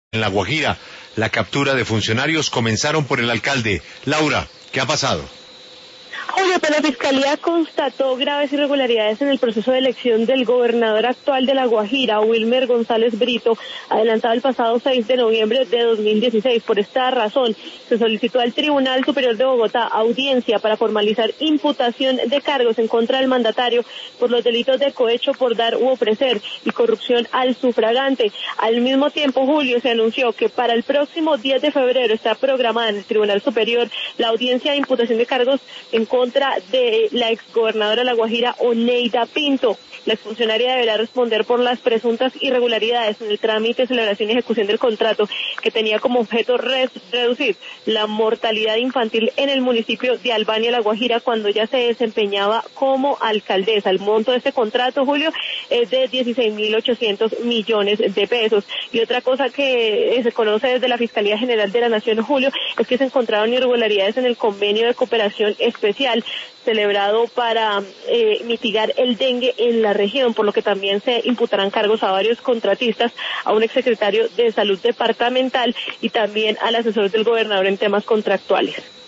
En La Guajira, la captura de funcionarios comenzaron por el alcalde. Laura, ¿qué ha pasado? Julio, pues la Fiscalía constató graves irregularidades en el proceso de elección del gobernador actual de La Guajira, Wilmer González Brito, adelantado el pasado 6 de noviembre de 2016. Por esta razón, se solicitó al Tribunal Superior de Bogotá audiencia para formalizar imputación de cargos en contra del mandatario por los delitos de cohecho por dar u ofrecer y corrupción al sufragante. Al mismo tiempo, Julio, se anunció que para el próximo 10 de febrero está programada en el Tribunal Superior la audiencia de imputación de cargos en contra de la exgobernadora de La Guajira, Oneida Pinto. La exfuncionaria deberá responder por las presuntas irregularidades en el trámite, celebración y ejecución del contrato que tenía como objeto reducir la mortalidad infantil en el municipio de Albania, La Guajira, cuando ella se desempeñaba como alcaldesa. El monto de este contrato, Julio, es de 16.800 millones de pesos. Y otra cosa que se conoce desde la Fiscalía General de la Nación, Julio, es que se encontraron irregularidades en el convenio de cooperación especial celebrado para mitigar el dengue en la región, por lo que también se imputarán cargos a varios contratistas, a un exsecretario de Salud departamental y también al asesor del gobernador en temas contractuales.